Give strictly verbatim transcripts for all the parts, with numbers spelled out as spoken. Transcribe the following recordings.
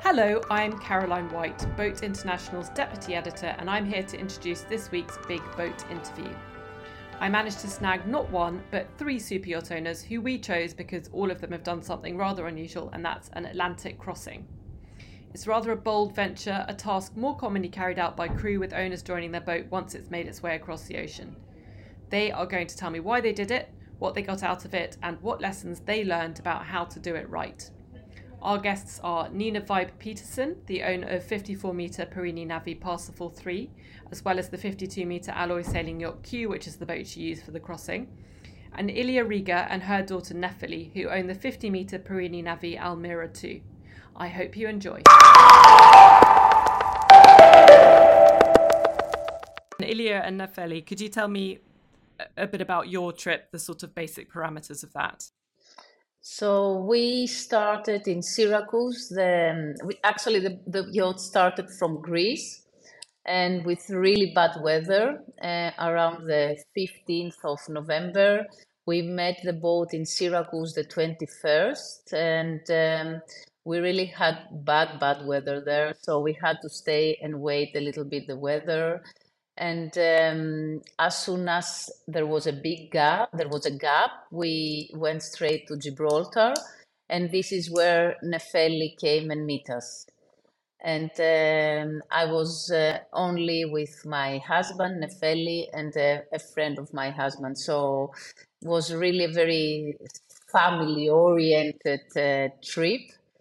Hello, I'm Caroline White, Boat International's Deputy Editor, and I'm here to introduce this week's Big Boat Interview. I managed to snag not one, but three super yacht owners who we chose because all of them have done something rather unusual, and that's an Atlantic crossing. It's rather a bold venture, a task more commonly carried out by crew with owners joining their boat once it's made its way across the ocean. They are going to tell me why they did it, what they got out of it, and what lessons they learned about how to do it right. Our guests are Nina Vibe Peterson, the owner of fifty-four metre Perini Navi Parsifal three, as well as the fifty-two metre alloy sailing yacht Q, which is the boat she used for the crossing, and Ilia Riga and her daughter Nefeli, who own the fifty metre Perini Navi Almira two. I hope you enjoy. Ilia and Nefeli, could you tell me a bit about your trip, the sort of basic parameters of that? So we started in Syracuse. The, we, actually, the, the yacht started from Greece, and with really bad weather, uh, around the fifteenth of November, we met the boat in Syracuse the twenty-first, and um, we really had bad, bad weather there. So we had to stay and wait a little bit the weather. And um, as soon as there was a big gap, there was a gap, we went straight to Gibraltar, and this is where Nefeli came and meet us. And um, I was uh, only with my husband, Nefeli, and a, a friend of my husband. So it was really a very family-oriented uh, trip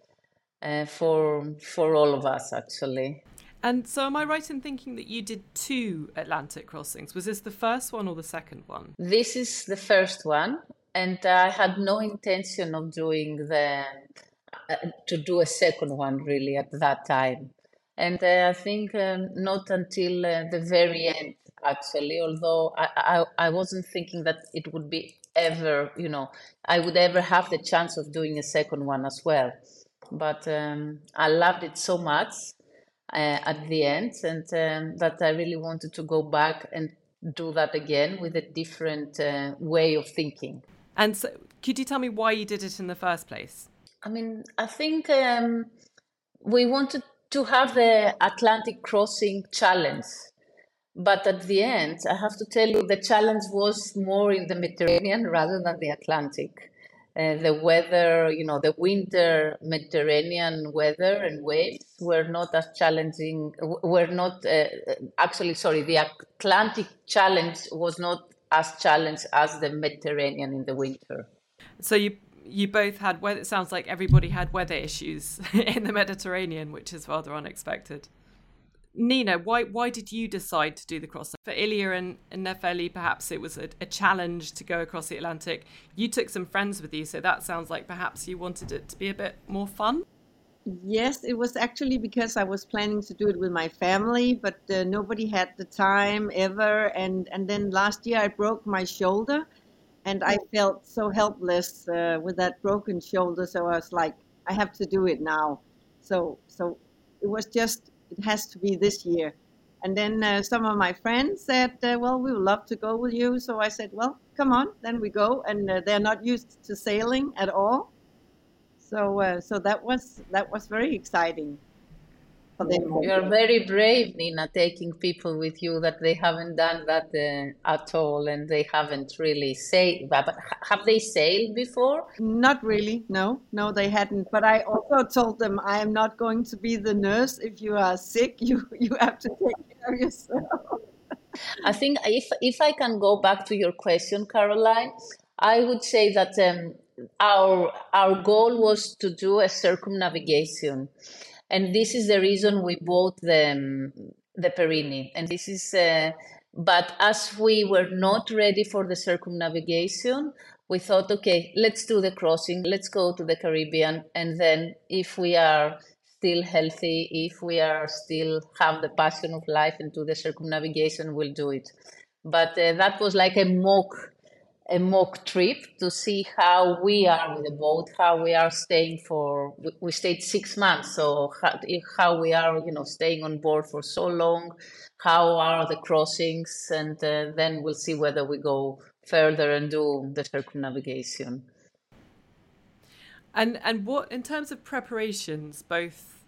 uh, for for all of us, actually. And so am I right in thinking that you did two Atlantic crossings? Was this the first one or the second one? This is the first one, and I had no intention of doing the uh, to do a second one really at that time. And uh, I think um, not until uh, the very end, actually, although I, I, I wasn't thinking that it would be ever, you know, I would ever have the chance of doing a second one as well. But um, I loved it so much. Uh, at the end, and um, that I really wanted to go back and do that again with a different uh, way of thinking. And so, could you tell me why you did it in the first place? I mean, I think um, we wanted to have the Atlantic crossing challenge, but at the end, I have to tell you, the challenge was more in the Mediterranean rather than the Atlantic. Uh, the weather, you know, the winter Mediterranean weather and waves were not as challenging, were not, uh, actually, sorry, the Atlantic challenge was not as challenged as the Mediterranean in the winter. So you you both had weather, it sounds like everybody had weather issues in the Mediterranean, which is rather unexpected. Nina, why why did you decide to do the crossing? For Ilia and, and Nefeli, perhaps it was a, a challenge to go across the Atlantic. You took some friends with you, so that sounds like perhaps you wanted it to be a bit more fun? Yes, it was actually because I was planning to do it with my family, but uh, nobody had the time ever. And, and then last year I broke my shoulder, and I felt so helpless uh, with that broken shoulder. So I was like, I have to do it now. So so it was just... it has to be this year. And then uh, some of my friends said, uh, well, we would love to go with you. So I said, well, come on, then we go. And uh, they're not used to sailing at all. So uh, so that was that was very exciting for them. You're very brave, Nina, taking people with you that they haven't done that uh, at all, and they haven't really sailed. But have they sailed before? Not really, no, no, they hadn't. But I also told them, I am not going to be the nurse. If you are sick, you you have to take care of yourself. I think if if I can go back to your question, Caroline, I would say that um, our our goal was to do a circumnavigation. And this is the reason we bought the, um, the Perini. And this is, uh, but as we were not ready for the circumnavigation, we thought, okay, let's do the crossing, let's go to the Caribbean. And then if we are still healthy, if we are still have the passion of life and do the circumnavigation, we'll do it. But uh, that was like a mock a mock trip to see how we are with the boat, how we are staying for, we, we stayed six months. So how, how we are, you know, staying on board for so long, how are the crossings, and uh, then we'll see whether we go further and do the circumnavigation. And and what, in terms of preparations, both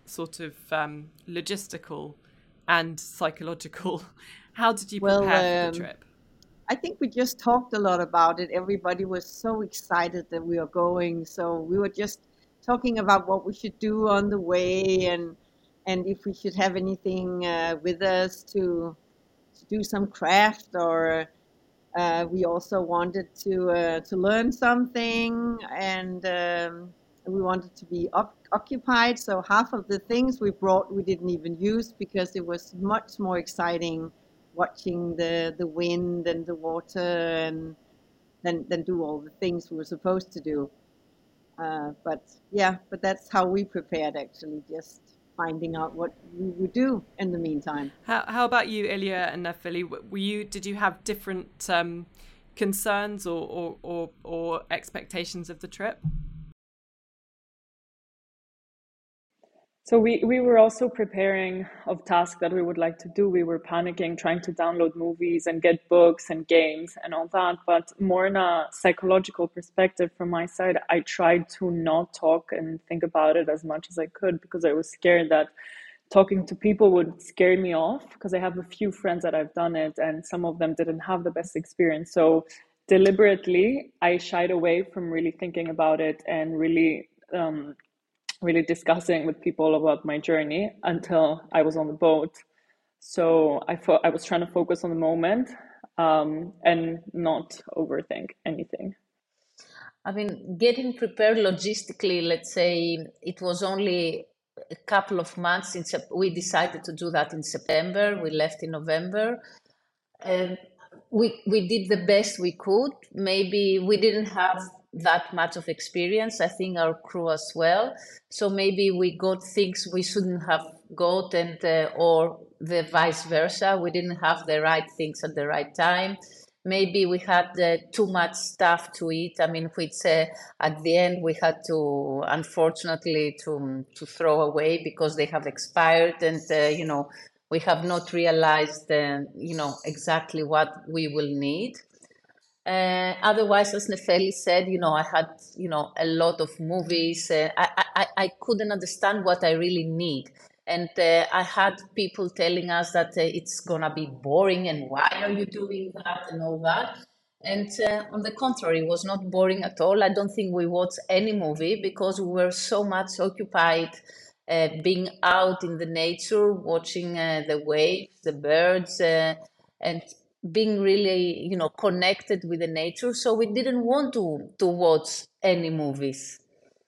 sort of um, logistical and psychological. How did you Well, prepare for the um, trip? I think we just talked a lot about it. Everybody was so excited that we are going. So we were just talking about what we should do on the way, and and if we should have anything uh, with us to, to do some craft, or uh, we also wanted to uh, to learn something, and um, we wanted to be op- occupied. So half of the things we brought we didn't even use because it was much more exciting watching the the wind and the water, and then then do all the things we were supposed to do. Uh, but yeah, but that's how we prepared, actually, just finding out what we would do in the meantime. How how about you, Ilya and Nephili? Were you did you have different um, concerns or, or or or expectations of the trip? So we, we were also preparing of tasks that we would like to do. We were panicking, trying to download movies and get books and games and all that. But more in a psychological perspective from my side, I tried to not talk and think about it as much as I could, because I was scared that talking to people would scare me off, because I have a few friends that I've done it and some of them didn't have the best experience. So deliberately, I shied away from really thinking about it and really um, really discussing with people about my journey until I was on the boat. So I thought I was trying to focus on the moment um, and not overthink anything. I mean, getting prepared logistically, let's say it was only a couple of months since we decided to do that in September. We left in November. And we we did the best we could. Maybe we didn't have that much of experience. I think our crew as well. So maybe we got things we shouldn't have got, and uh, or the vice versa. We didn't have the right things at the right time. Maybe we had uh, too much stuff to eat. I mean, which uh, at the end we had to, unfortunately, to to throw away because they have expired, and uh, you know we have not realized, uh, you know, exactly what we will need. Uh, otherwise, as Nefeli said, you know, I had, you know, a lot of movies. Uh, I, I, I couldn't understand what I really need. And uh, I had people telling us that uh, it's going to be boring and why are you doing that and all that. And uh, on the contrary, it was not boring at all. I don't think we watched any movie because we were so much occupied uh, being out in the nature, watching uh, the waves, the birds, uh, and being really, you know, connected with the nature. So we didn't want to to watch any movies.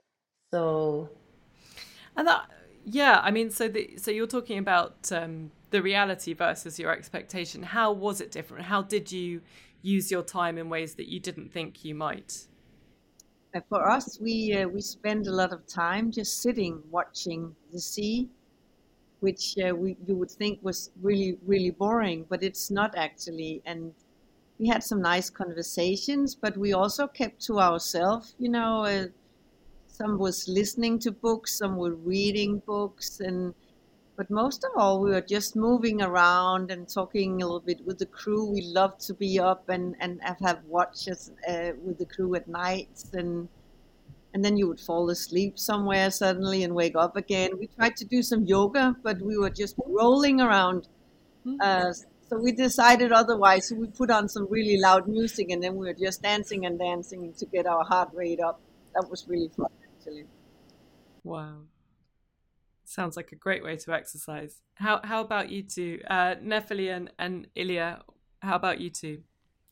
So, And that, yeah, I mean, so the so you're talking about um, the reality versus your expectation. How was it different? How did you use your time in ways that you didn't think you might? Uh, For us, we uh, we spend a lot of time just sitting watching the sea, which uh, we you would think was really really boring, but it's not actually. And we had some nice conversations, but we also kept to ourselves. You know, uh, some was listening to books, some were reading books, and but most of all, we were just moving around and talking a little bit with the crew. We love to be up and and have watches uh, with the crew at nights, and and then you would fall asleep somewhere suddenly and wake up again. We tried to do some yoga, but we were just rolling around. Uh, so we decided otherwise. So we put on some really loud music, and then we were just dancing and dancing to get our heart rate up. That was really fun, actually. Wow. Sounds like a great way to exercise. How how about you two? Uh, Nephili and, and Ilya, how about you two?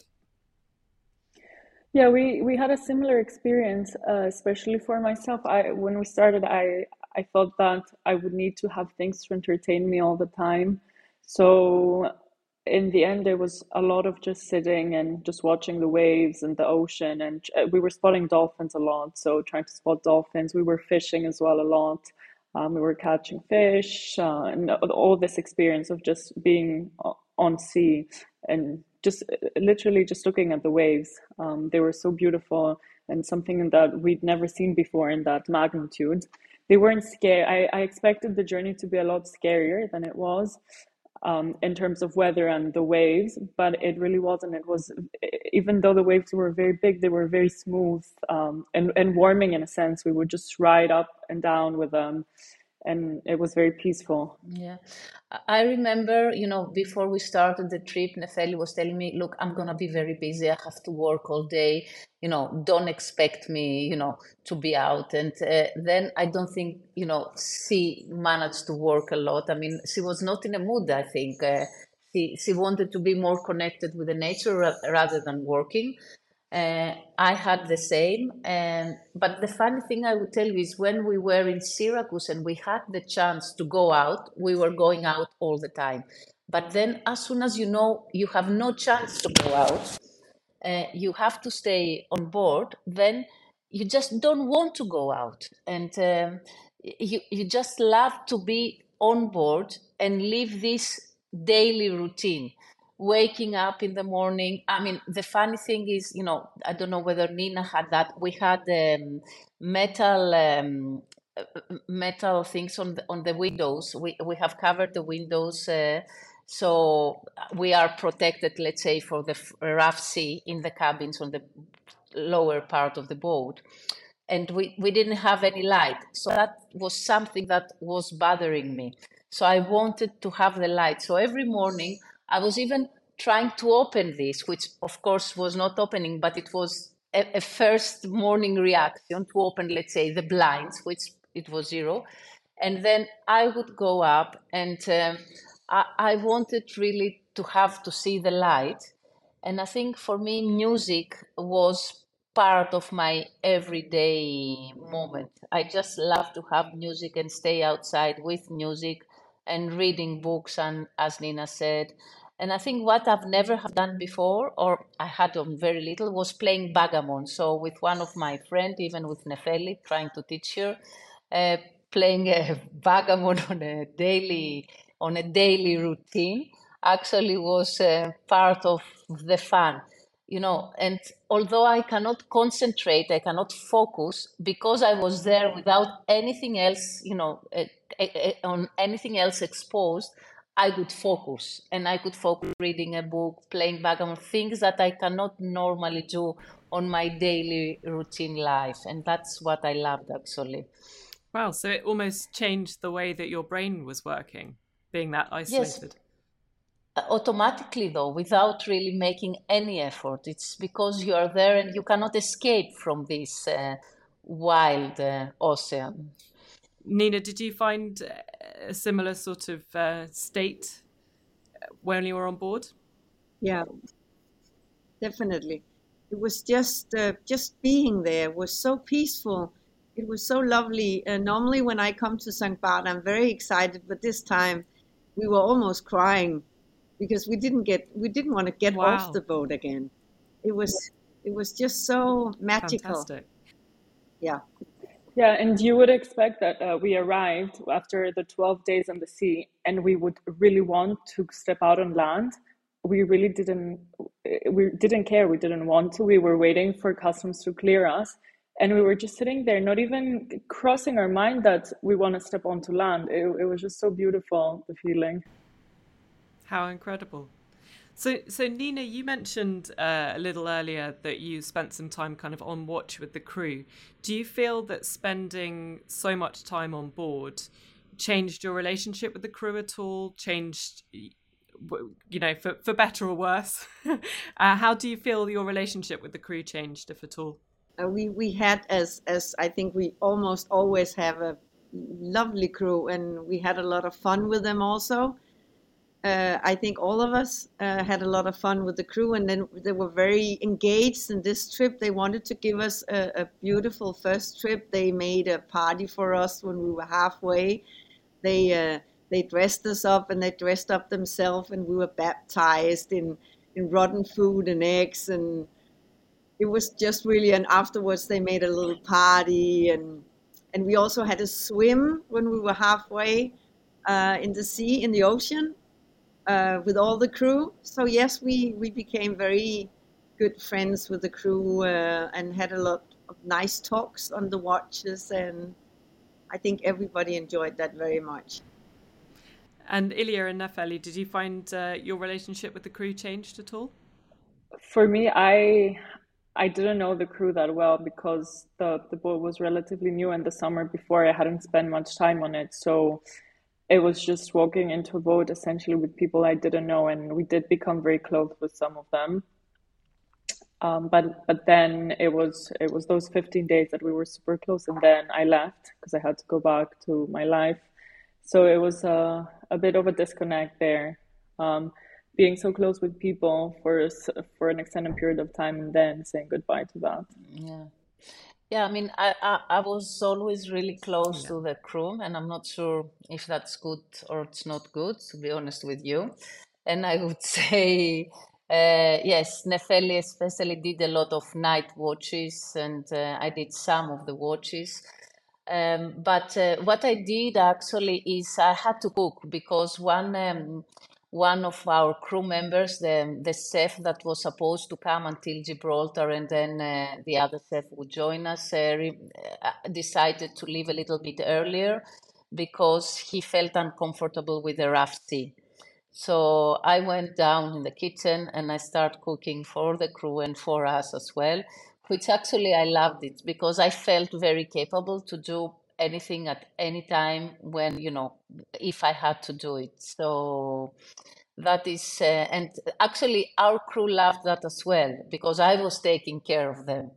Yeah, we, we had a similar experience, uh, especially for myself. I when we started, I I thought that I would need to have things to entertain me all the time. So in the end, there was a lot of just sitting and just watching the waves and the ocean, and uh, we were spotting dolphins a lot. So trying to spot dolphins, we were fishing as well a lot. Um, we were catching fish, uh, and all this experience of just being o- on sea and just uh, literally just looking at the waves. Um, they were so beautiful and something that we'd never seen before in that magnitude. They weren't scary. I, I expected the journey to be a lot scarier than it was, um, in terms of weather and the waves, but it really wasn't. It was, even though the waves were very big, they were very smooth, um, and, and warming in a sense. We would just ride up and down with them. and it was very peaceful. Yeah, I I remember, you know, before we started the trip, Nefeli was telling me, look, I'm gonna be very busy. I have to work all day. You know, don't expect me, you know, to be out. And uh, then I don't think, you know, she managed to work a lot. I mean, she was not in a mood, I think. Uh, she, she wanted to be more connected with the nature ra- rather than working. Uh, I had the same. And but the funny thing I would tell you is when we were in Syracuse and we had the chance to go out, we were going out all the time. But then, as soon as you know you have no chance to go out, uh, you have to stay on board, then you just don't want to go out. And um, you, you just love to be on board and live this daily routine. Waking up in the morning. I mean, the funny thing is, you know, I don't know whether Nina had that. We had um, metal um, uh, metal things on the, on the windows. We we have covered the windows. Uh, so we are protected, let's say, for the f- rough sea in the cabins on the lower part of the boat. And we, we didn't have any light. So that was something that was bothering me. So I wanted to have the light. So every morning I was even trying to open this, which of course was not opening, but it was a, a first morning reaction to open, let's say, the blinds, which it was zero. And then I would go up and um, I, I wanted really to have to see the light. And I think for me, music was part of my everyday moment. I just love to have music and stay outside with music and reading books, and as Nina said. And I think what I've never have done before, or I had done very little, was playing bagamon. So with one of my friends, even with Nefeli, trying to teach her, uh, playing a bagamon on a daily on a daily routine actually was uh, part of the fun, you know. And although I cannot concentrate, I cannot focus because I was there without anything else, you know, uh, uh, uh, on anything else exposed. I could focus, and I could focus reading a book, playing backgammon, things that I cannot normally do on my daily routine life, and that's what I loved actually. Wow, so it almost changed the way that your brain was working, being that Yes, isolated. automatically though, without really making any effort. It's because you are there and you cannot escape from this uh, wild uh, ocean. Nina, did you find a similar sort of uh, state when you were on board? Yeah, definitely. It was just uh, just being there was so peaceful. It was so lovely. Uh, normally, when I come to Saint Barth, I'm very excited, but this time we were almost crying because we didn't get we didn't want to get off Wow, the boat again. It was it was just so magical. fantastic. Yeah. Yeah, and you would expect that uh, we arrived after the twelve days on the sea and we would really want to step out on land. We really didn't we didn't care. We didn't want to. We were waiting for customs to clear us. And we were just sitting there, not even crossing our mind that we want to step onto land. It, it was just so beautiful, the feeling. How incredible. So, so Nina, you mentioned uh, a little earlier that you spent some time kind of on watch with the crew. Do you feel that spending so much time on board changed your relationship with the crew at all? Changed, you know, for, for better or worse? uh, how do you feel your relationship with the crew changed, if at all? Uh, we we had as as I think we almost always have a lovely crew, and we had a lot of fun with them also. Uh, I think all of us uh, had a lot of fun with the crew, and then they were very engaged in this trip. They wanted to give us a, a beautiful first trip. They made a party for us when we were halfway. They uh, they dressed us up, and they dressed up themselves, and we were baptized in in rotten food and eggs, and it was just really. And afterwards, they made a little party, and and we also had a swim when we were halfway uh, in the sea, in the ocean uh, with all the crew. So yes, we, we became very good friends with the crew uh, and had a lot of nice talks on the watches, and I think everybody enjoyed that very much. And Ilya and Nefeli, did you find uh, your relationship with the crew changed at all? For me, I I didn't know the crew that well because the, the boat was relatively new, and the summer before I hadn't spent much time on it. So it was just walking into a boat essentially with people I didn't know, and we did become very close with some of them. Um, but but then it was it was those fifteen days that we were super close, and then I left because I had to go back to my life. So it was a, a bit of a disconnect there, um, being so close with people for for an extended period of time and then saying goodbye to that. Yeah. Yeah, I mean, I, I, I was always really close to the crew, and I'm not sure if that's good or it's not good, to be honest with you. And I would say, uh, yes, Nefeli especially did a lot of night watches, and uh, I did some of the watches. Um, but uh, what I did actually is I had to cook because one um, one of our crew members, the the chef that was supposed to come until Gibraltar, and then uh, the other chef would join us, uh, re- uh, decided to leave a little bit earlier because he felt uncomfortable with the rough sea. So I went down in the kitchen and I started cooking for the crew and for us as well, which actually I loved it because I felt very capable to do anything at any time when, you know, if I had to do it. So that is, uh, and actually our crew loved that as well because I was taking care of them.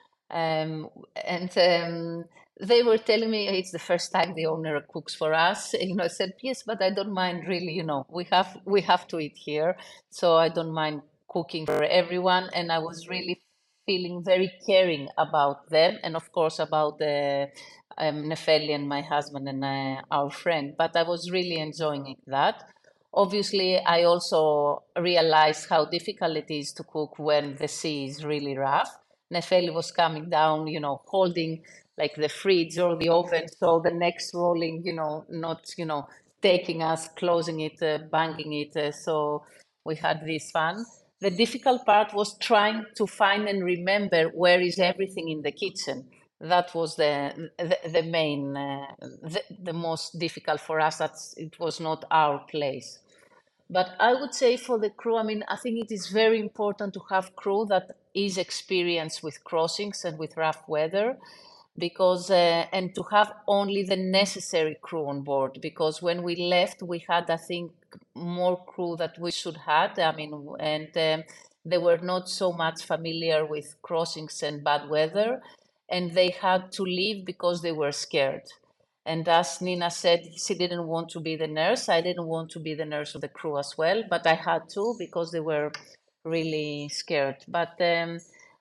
Um, and um, they were telling me it's the first time the owner cooks for us. You know, I said yes, but I don't mind really. You know, we have we have to eat here, so I don't mind cooking for everyone. And I was really feeling very caring about them, and of course about the um, Nefeli and my husband and uh, our friend. But I was really enjoying that. Obviously, I also realized how difficult it is to cook when the sea is really rough. Nefeli was coming down, you know, holding like the fridge or the oven. So the next rolling, you know, not, you know, taking us, closing it, uh, banging it. Uh, so we had this fun. The difficult part was trying to find and remember where is everything in the kitchen. That was the the, the main, uh, the, the most difficult for us. That it was not our place. But I would say for the crew, I mean, I think it is very important to have crew that is experienced with crossings and with rough weather, because uh, and to have only the necessary crew on board. Because when we left, we had, I think, more crew that we should had. I mean, and um, they were not so much familiar with crossings and bad weather, and they had to leave because they were scared. And as Nina said, she didn't want to be the nurse. I didn't want to be the nurse of the crew as well, but I had to because they were really scared. But um,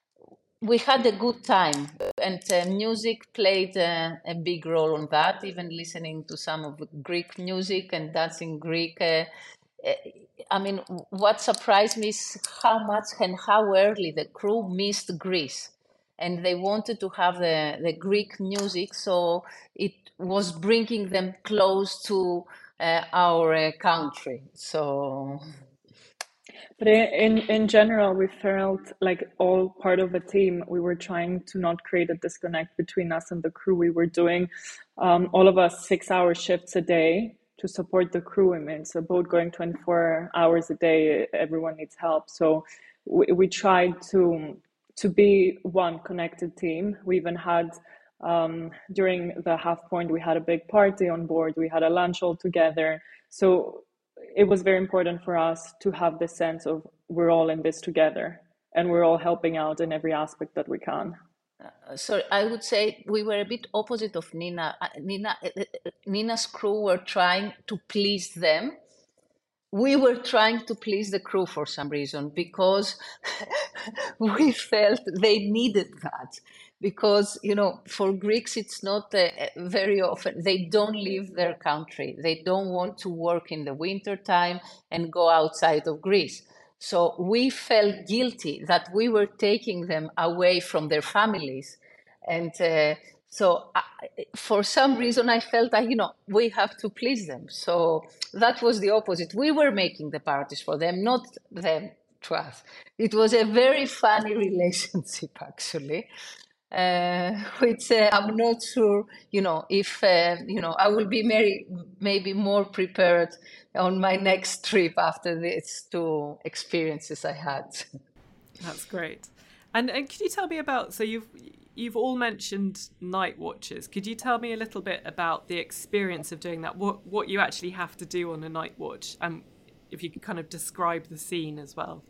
we had a good time, and uh, music played uh, a big role on that, even listening to some of the Greek music and dancing Greek. Uh, uh, I mean, what surprised me is how much and how early the crew missed Greece. And they wanted to have the, the Greek music, so it was bringing them close to uh, our uh, country. So, But in in general, we felt like all part of a team. We were trying to not create a disconnect between us and the crew. We were doing um, all of us six-hour shifts a day to support the crew. I mean, it's a boat going twenty-four hours a day. Everyone needs help, so we, we tried to to be one connected team. We even had um, during the half point, we had a big party on board. We had a lunch all together. So it was very important for us to have this sense of we're all in this together and we're all helping out in every aspect that we can. uh, so I would say we were a bit opposite of Nina. Uh, Nina, uh, uh, Nina's crew were trying to please them. We were trying to please the crew for some reason because we felt they needed that. Because, you know, for Greeks, it's not uh, very often, they don't leave their country. They don't want to work in the winter time and go outside of Greece. So we felt guilty that we were taking them away from their families. And uh, so I, for some reason, I felt that, you know, we have to please them. So that was the opposite. We were making the parties for them, not them to us. It was a very funny relationship, actually. Uh, which uh, I'm not sure, you know, if, uh, you know, I will be very, maybe more prepared on my next trip after these two experiences I had. That's great. And and could you tell me about, so you've you've all mentioned night watches. Could you tell me a little bit about the experience of doing that? What what you actually have to do on a night watch, and if you could kind of describe the scene as well.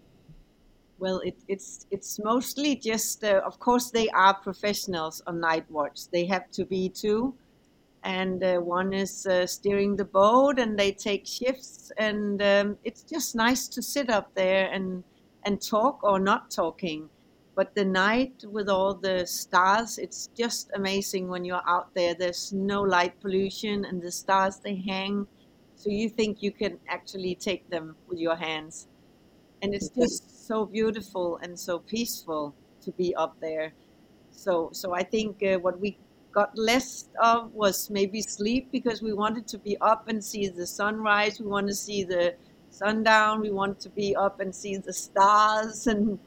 Well, it, it's it's mostly just, uh, of course, they are professionals on night watch. They have to be two, and uh, one is uh, steering the boat, and they take shifts, and um, it's just nice to sit up there and and talk or not talking. But the night with all the stars, it's just amazing when you're out there. There's no light pollution, and the stars, they hang, so you think you can actually take them with your hands. And it's just so beautiful and so peaceful to be up there. So, so I think uh, what we got less of was maybe sleep, because we wanted to be up and see the sunrise. We want to see the sundown. We want to be up and see the stars. And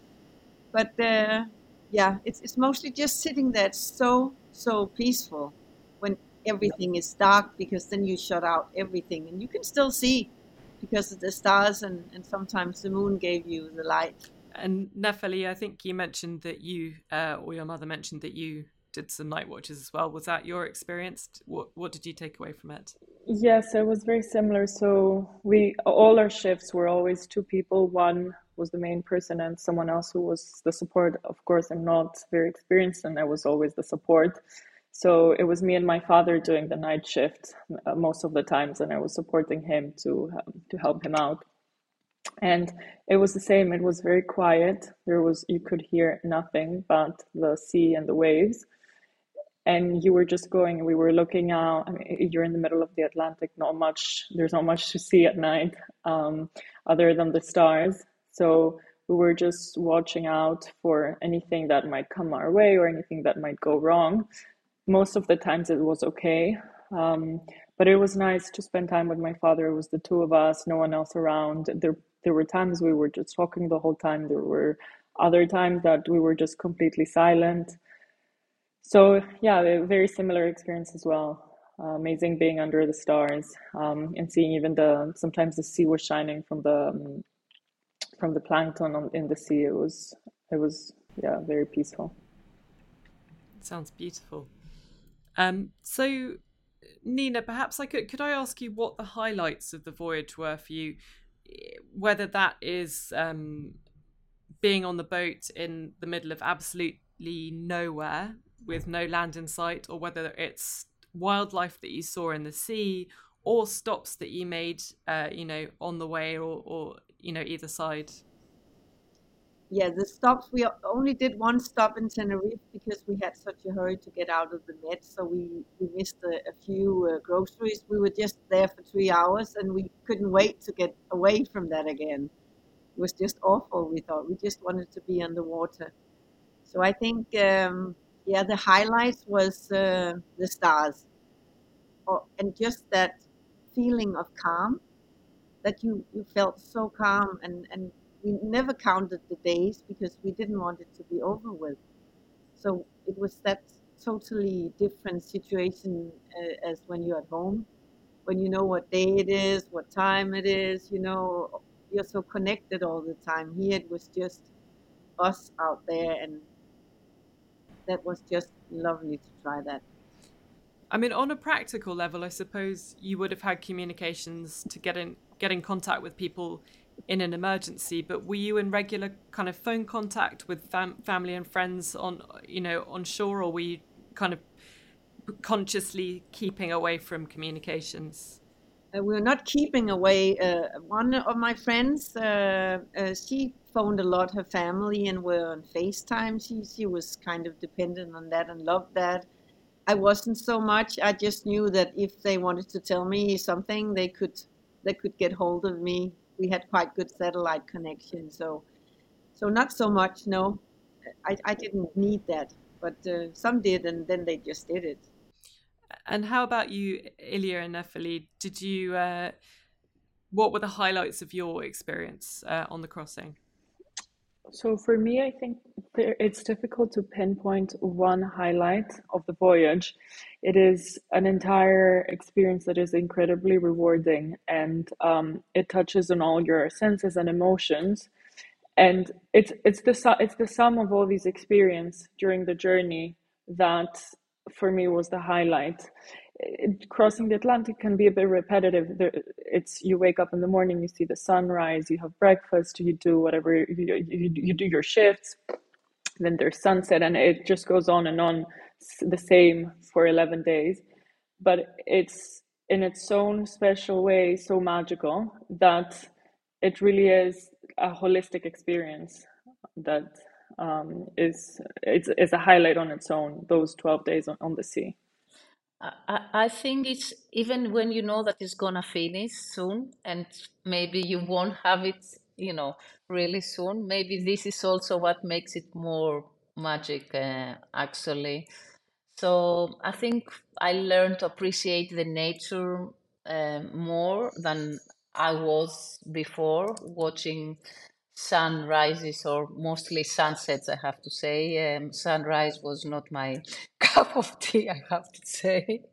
but uh, yeah, it's it's mostly just sitting there. It's so so peaceful when everything is dark, because then you shut out everything and you can still see because of the stars, and, and sometimes the moon gave you the light. And Nepheli, I think you mentioned that you, uh, or your mother mentioned that you did some night watches as well. Was that your experience? What what did you take away from it? Yes, it was very similar. So we all our shifts were always two people. One was the main person and someone else who was the support. Of course, I'm not very experienced, and I was always the support. So it was me and my father doing the night shift uh, most of the times, and I was supporting him to um, to help him out. And it was the same. It was very quiet. There was you could hear nothing but the sea and the waves. And you were just going. We were looking out. I mean, you're in the middle of the Atlantic. Not much. There's not much to see at night, um, other than the stars. So we were just watching out for anything that might come our way or anything that might go wrong. Most of the times it was okay, um, but it was nice to spend time with my father. It was the two of us, no one else around. There, there were times we were just talking the whole time. There were other times that we were just completely silent. So yeah, a very similar experience as well. Uh, amazing being under the stars, um, and seeing even the sometimes the sea was shining from the um, from the plankton on, in the sea. It was it was yeah very peaceful. Sounds beautiful. Um, so, Nina, perhaps I could could I ask you what the highlights of the voyage were for you? Whether that is um, being on the boat in the middle of absolutely nowhere with no land in sight, or whether it's wildlife that you saw in the sea, or stops that you made, uh, you know, on the way, or, or you know, either side. Yeah, the stops, we only did one stop in Tenerife because we had such a hurry to get out of the Med, so we, we missed a, a few uh, groceries. We were just there for three hours and we couldn't wait to get away from that again. It was just awful, we thought. We just wanted to be on the water. So I think, um, yeah, the highlights was uh, the stars, or, and just that feeling of calm, that you, you felt so calm, and, and we never counted the days because we didn't want it to be over with. So it was that totally different situation uh, as when you're at home, when you know what day it is, what time it is, you know, you're so connected all the time. Here it was just us out there, and that was just lovely to try that. I mean, on a practical level, I suppose you would have had communications to get in get in contact with people in an emergency, but were you in regular kind of phone contact with fam- family and friends on, you know, on shore, or were you kind of consciously keeping away from communications? Uh, we were not keeping away. Uh, one of my friends, uh, uh, she phoned a lot her family and were on FaceTime. She she was kind of dependent on that and loved that. I wasn't so much. I just knew that if they wanted to tell me something, they could they could get hold of me. We had quite good satellite connection, so so not so much. No, I I didn't need that, but uh, some did, and then they just did it. And how about you, Ilya and Nepheli? Did you? Uh, what were the highlights of your experience uh, on the crossing? So for me, I think there, it's difficult to pinpoint one highlight of the voyage. It is an entire experience that is incredibly rewarding, and um, it touches on all your senses and emotions. and it's it's the su- it's the sum of all these experience during the journey that for me was the highlight. It, crossing the Atlantic can be a bit repetitive. There, it's you wake up in the morning, you see the sunrise, you have breakfast, you do whatever you, you, you do your shifts, then there's sunset, and it just goes on and on, the same for eleven days. But it's in its own special way so magical that it really is a holistic experience that um, is it's, is a highlight on its own, those twelve days on, on the sea. I, I think it's even when you know that it's gonna finish soon and maybe you won't have it, you know, really soon. Maybe this is also what makes it more magic, uh, actually. So I think I learned to appreciate the nature uh, more than I was before, watching sunrises or mostly sunsets, I have to say. Um, sunrise was not my cup of tea, I have to say.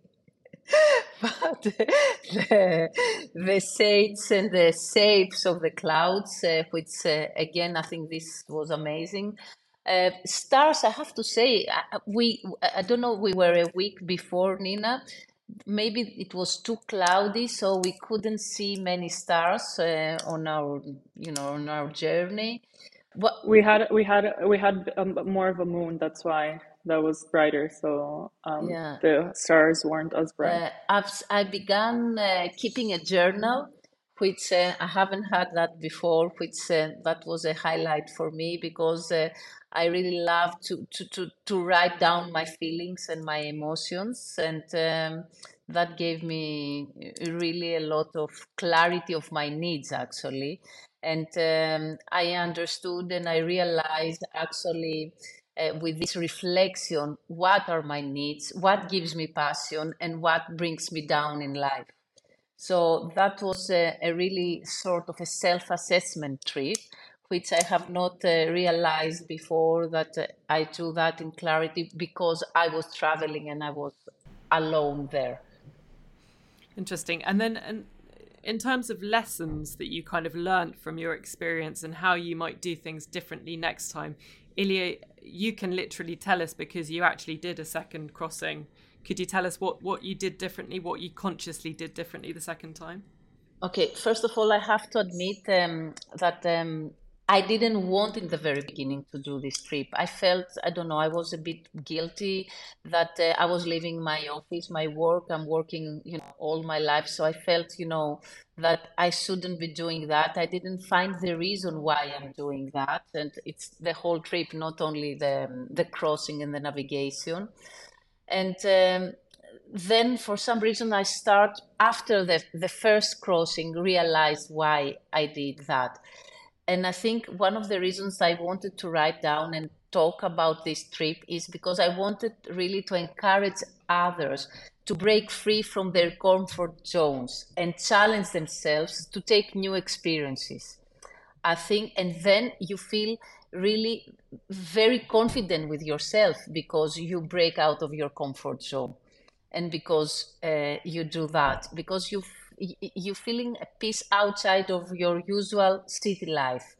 But the, the shades and the shapes of the clouds, uh, which uh, again, I think this was amazing. Uh, stars, I have to say, uh, we, I don't know, we were a week before, Nina. Maybe it was too cloudy, so we couldn't see many stars uh, on our, you know, on our journey. What We had we had we had um, more of a moon. That's why that was brighter. So um, yeah. the stars weren't as bright. Uh, I've I began uh, keeping a journal, which uh, I haven't had that before. Which uh, that was a highlight for me because uh, I really love to, to to to write down my feelings and my emotions, and um, that gave me really a lot of clarity of my needs actually, and um, I understood and I realized actually uh, with this reflection, what are my needs, what gives me passion, and what brings me down in life. So that was a, a really sort of a self-assessment trip, which I have not uh, realized before that uh, I do that in clarity because I was traveling and I was alone there. Interesting. And then, and in terms of lessons that you kind of learned from your experience and how you might do things differently next time, Ilya, you can literally tell us because you actually did a second crossing. Could you tell us what, what you did differently, what you consciously did differently the second time? Okay, first of all, I have to admit um, that um, I didn't want in the very beginning to do this trip. I felt, I don't know, I was a bit guilty that uh, I was leaving my office, my work. I'm working, you know, all my life. So I felt, you know, that I shouldn't be doing that. I didn't find the reason why I'm doing that. And it's the whole trip, not only the, the crossing and the navigation. And um, then for some reason I start after the, the first crossing realize why I did that. And I think one of the reasons I wanted to write down and talk about this trip is because I wanted really to encourage others to break free from their comfort zones and challenge themselves to take new experiences. I think, and then you feel really very confident with yourself because you break out of your comfort zone and because uh, you do that, because you you feeling a peace outside of your usual city life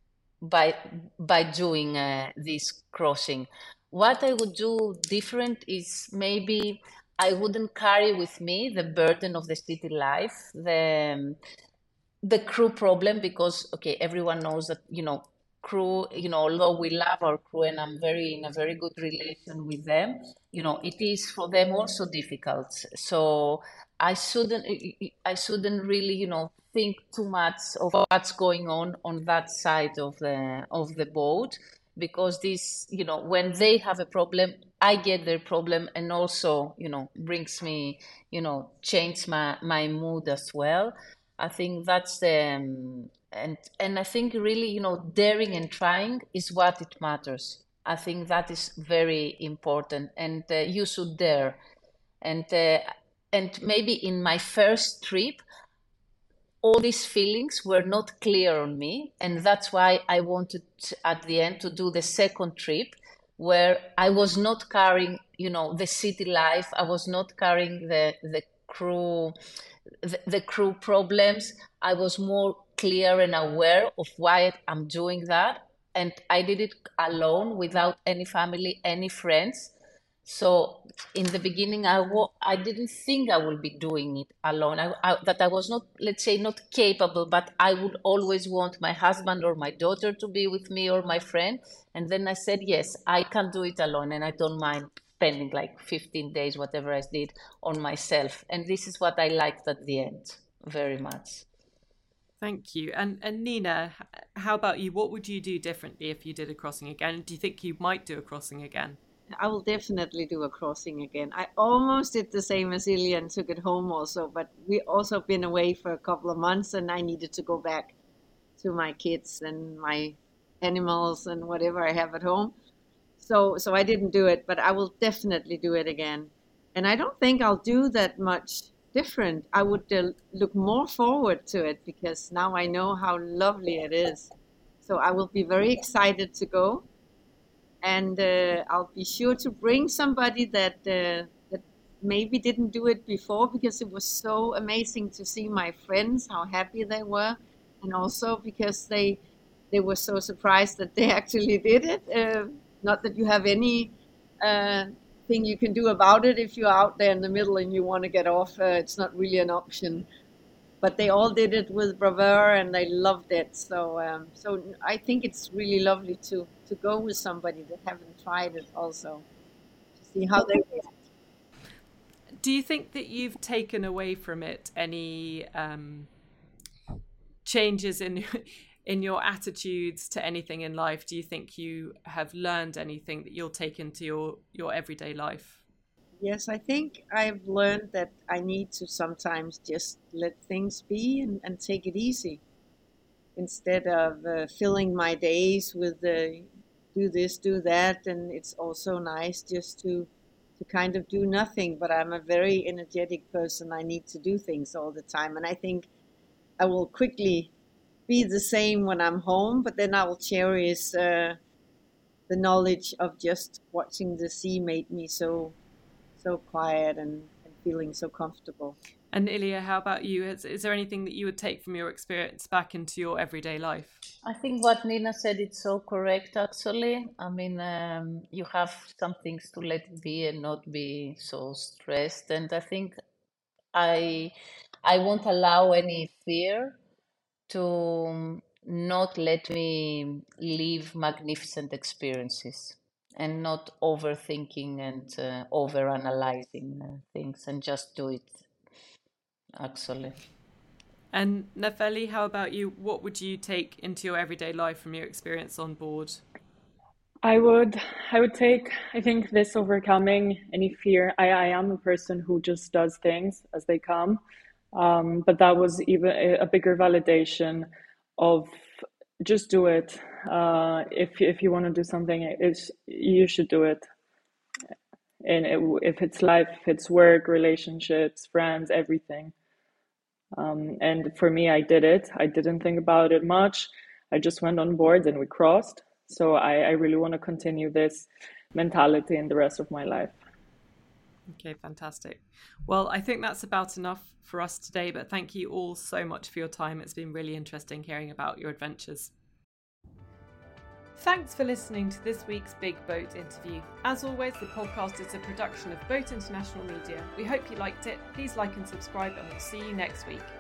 by by doing uh, this crossing. What I would do different is maybe I wouldn't carry with me the burden of the city life, the um, the crew problem, because okay, everyone knows that, you know, crew, you know, although we love our crew and I'm very in a very good relation with them, you know, it is for them also difficult. So I shouldn't I shouldn't really, you know, think too much of what's going on on that side of the of the boat, because this, you know, when they have a problem, I get their problem, and also, you know, brings me, you know, change my my mood as well. I think that's the um, and and I think really, you know, daring and trying is what it matters. I think that is very important, and uh, you should dare. And uh, and maybe in my first trip, all these feelings were not clear on me, and that's why I wanted to, at the end, to do the second trip where I was not carrying, you know, the city life. I was not carrying the the crew, the, the crew problems. I was more clear and aware of why I'm doing that. And I did it alone without any family, any friends. So in the beginning, I, wa- I didn't think I would be doing it alone. I, I, that I was not, let's say, not capable, but I would always want my husband or my daughter to be with me or my friend. And then I said, yes, I can do it alone, and I don't mind spending like fifteen days, whatever I did, on myself. And this is what I liked at the end very much. Thank you. And and Nina, how about you? What would you do differently if you did a crossing again? Do you think you might do a crossing again? I will definitely do a crossing again. I almost did the same as Ilya and took it home also, but we also been away for a couple of months and I needed to go back to my kids and my animals and whatever I have at home. So so I didn't do it, but I will definitely do it again. And I don't think I'll do that much different. I would uh, look more forward to it because now I know how lovely it is. So I will be very excited to go. And uh, I'll be sure to bring somebody that uh, that maybe didn't do it before, because it was so amazing to see my friends, how happy they were, and also because they they were so surprised that they actually did it. Uh, not that you have any uh, thing you can do about it if you're out there in the middle and you want to get off. Uh, it's not really an option. But they all did it with bravura and they loved it. So um, so I think it's really lovely to, to go with somebody that haven't tried it also, to see how they react. Do you think that you've taken away from it any um, changes in in your attitudes to anything in life? Do you think you have learned anything that you'll take into your, your everyday life? Yes, I think I've learned that I need to sometimes just let things be and, and take it easy, instead of uh, filling my days with uh, do this, do that. And it's also nice just to to kind of do nothing. But I'm a very energetic person. I need to do things all the time. And I think I will quickly be the same when I'm home, but then I will cherish uh, the knowledge of just watching the sea made me so so quiet and, and feeling so comfortable. And Ilya, how about you? Is, is there anything that you would take from your experience back into your everyday life? I think what Nina said is so correct, actually. I mean, um, you have some things to let be and not be so stressed. And I think I I won't allow any fear to not let me live magnificent experiences, and not overthinking and uh, overanalyzing uh, things, and just do it, actually. And Nefeli, how about you? What would you take into your everyday life from your experience on board? I would I would take, I think, this overcoming any fear. I, I am a person who just does things as they come. Um, but that was even a, a bigger validation of just do it. Uh, if if you want to do something, it's you should do it. And it, if it's life, if it's work, relationships, friends, everything. Um, and for me, I did it. I didn't think about it much. I just went on board and we crossed. So I, I really want to continue this mentality in the rest of my life. Okay, fantastic. Well, I think that's about enough for us today, but thank you all so much for your time. It's been really interesting hearing about your adventures. Thanks for listening to this week's Big Boat interview. As always, the podcast is a production of Boat International Media. We hope you liked it. Please like and subscribe, and we'll see you next week.